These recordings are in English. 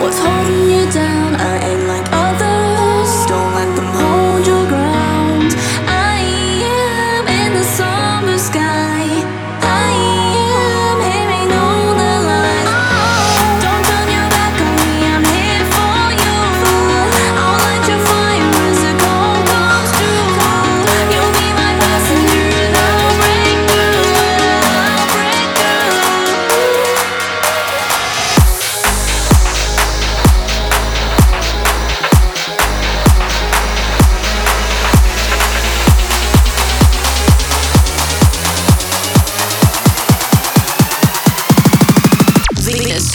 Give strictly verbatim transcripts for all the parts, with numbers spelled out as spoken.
What's holding you down? I ain't like others. Don't let them hold your ground. I am in the summer sky. I am hearing all the lies. Don't turn your back on me, I'm here for you. I'll light your fire as the cold comes through. You'll be my passenger and I'll break through. I'll break through. Venus.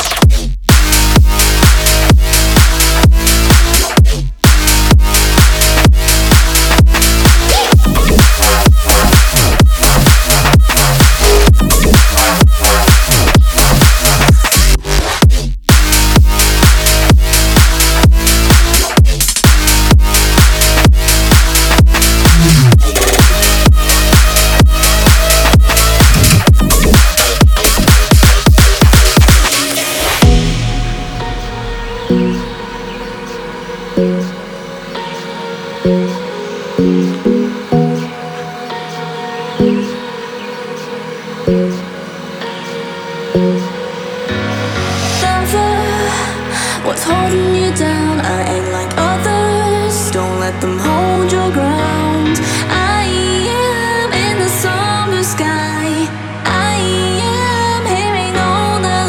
What's holding you down? I ain't like others. Don't let them hold your ground. I am in the summer sky. I am hearing all the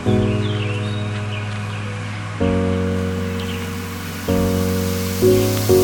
lies.